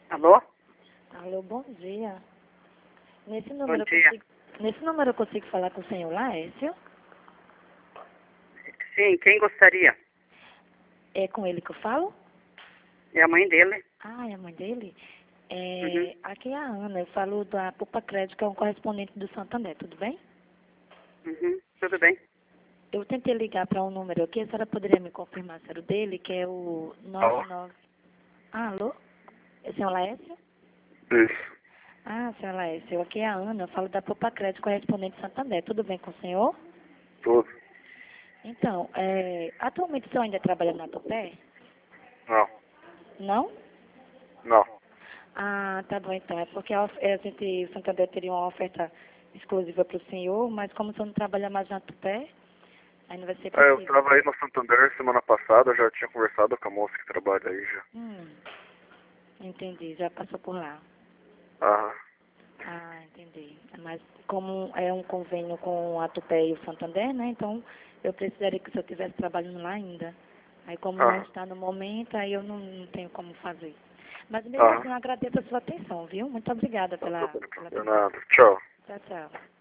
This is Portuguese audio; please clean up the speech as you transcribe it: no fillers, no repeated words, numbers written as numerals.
Alô? Alô, bom dia. Nesse Bom número, dia. nesse número eu consigo falar com o senhor Laércio? Sim, quem gostaria? É com ele que eu falo? É a mãe dele. Ah, é a mãe dele? Uhum. Aqui é a Ana, eu falo da Poupa Crédito, que é um correspondente do Santander, tudo bem? Uhum. Tudo bem. Eu tentei ligar para um número aqui, a senhora poderia me confirmar se era o dele, que é o Alô? 99... Ah, alô? É o senhor Laércio? Isso. Ah, senhor Laércio, aqui é a Ana, eu falo da Poupa Crédito, correspondente do Santander, tudo bem com o senhor? Tudo. Então, atualmente o senhor ainda trabalha na Topé? Não. Não? Não. Ah, tá bom então. É porque o Santander teria uma oferta exclusiva para o senhor, mas como o senhor não trabalha mais na Tupé, aí não vai ser Eu possível. estava aí no Santander semana passada, já tinha conversado com a moça que trabalha aí já. Entendi, já passou por lá. Ah, Ah, entendi. Mas como é um convênio com a Tupé e o Santander, né? Então eu precisaria que o senhor estivesse trabalhando lá ainda. Aí como não ah, está no momento, aí eu não tenho como fazer. Mas mesmo ah. assim eu agradeço a sua atenção, viu? Muito obrigada Não, tá pela bem, atenção. nada. Tchau. Tchau, tchau.